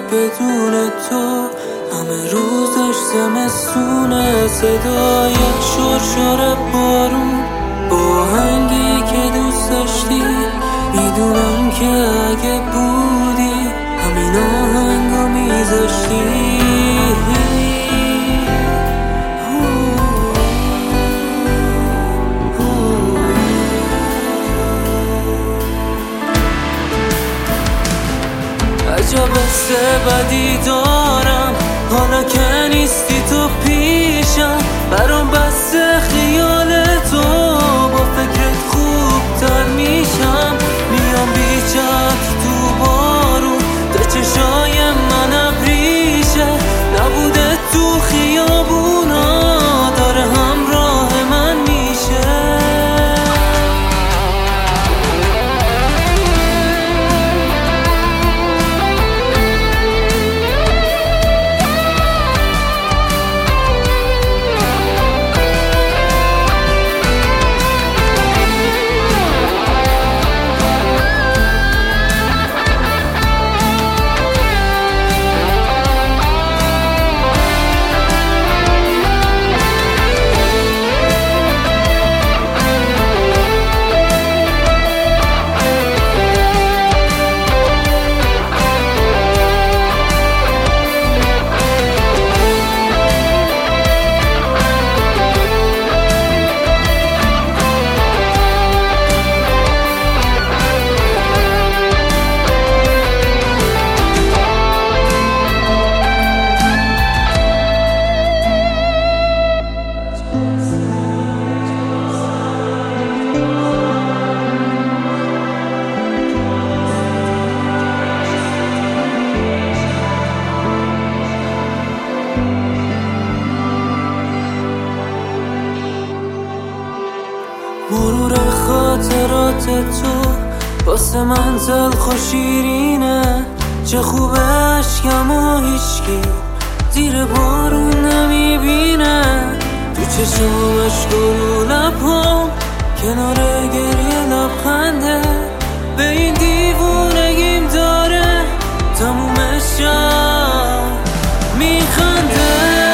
بدون تو. همه روز داشت زمستونه، صدای شرشر بارون با آهنگی که دوست داشتی. میدونم که اگه بودی همین آهنگو میذاشتی. عجب حس بدی دارم حالا که نیستی تو پیشم. برام بس خیال تو با فکرت خوبتر میشم. میام بیچت تو بارون تا چشای من ابریشه. نبوده تو خیابونا داره همراه من میشه. مرور خاطرات تو واسه من تلخ و شیرینه. چه خوبه عشقم و هیچکی زیر بارون نمیبینه. تو چشمش گلو لبام کنار گریه لبخنده. به این دیوونگیم داره تموم شب میخنده.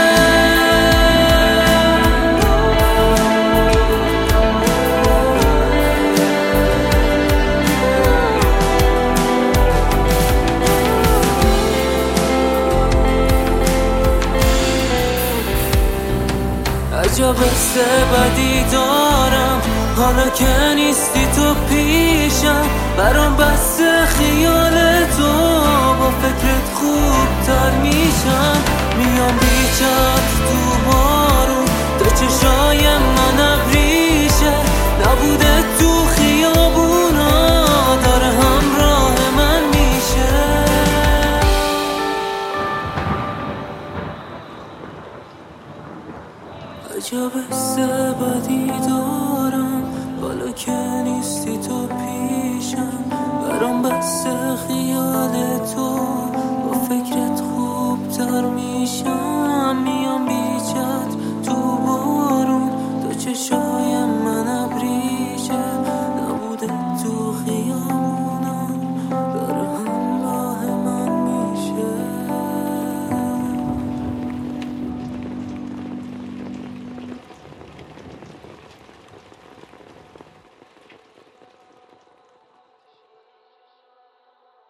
عجب حس بدی دارم حالا که نیستی تو پیشم. برام بس خیال تو با فکرت خوبتر میشم. میام بیچت تو بارون تا چشای من ابریشه. نبوده تو خیابونا داره همراه من میشه. عجب حس بدی دارم حالا که نیستی تو پیشم. برام بس خیال تو با فکرت خوبتر میشم. میام بیچت تو بارون تا چشای